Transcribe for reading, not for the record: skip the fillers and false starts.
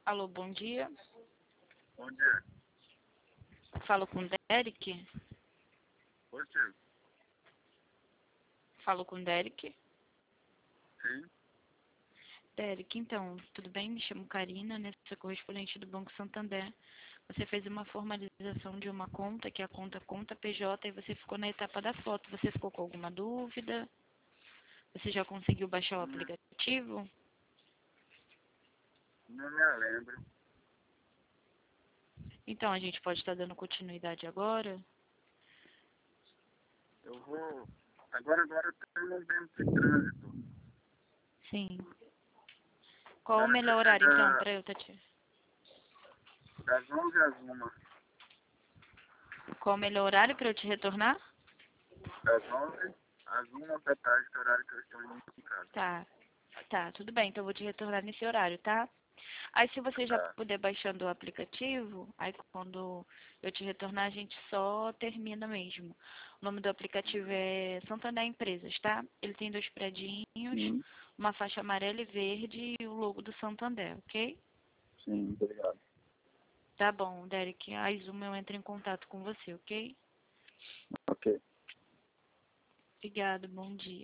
Alô, bom dia. Bom dia. Falo com o Derek. Positivo. Falo com o Derek. Sim. Derek, então, tudo bem? Me chamo Karina, né? Sou correspondente do Banco Santander. Você fez uma formalização de uma conta, que é a conta PJ, e você ficou na etapa da foto. Você ficou com alguma dúvida? Você já conseguiu baixar o aplicativo? Não me lembro. Então, a gente pode estar dando continuidade agora? Eu vou... Agora eu tenho um tempo de trânsito. Sim. Qual o Deve melhor ser horário, então, para eu, Tati? das 11 às 1. Qual o melhor horário para eu te retornar? Das 11 às 1 da tarde, que é o horário que eu estou indo em casa. Tá, tudo bem. Então, eu vou te retornar nesse horário, tá? Aí, se você já Tá. puder baixando o aplicativo, aí quando eu te retornar, a gente só termina mesmo. O nome do aplicativo é Santander Empresas, tá? Ele tem 2 predinhos, Sim, uma faixa amarela e verde e o logo do Santander, ok? sim, obrigado. Tá bom, Derek. Aí, Zoom, eu entro em contato com você, ok? Ok. Obrigada, bom dia.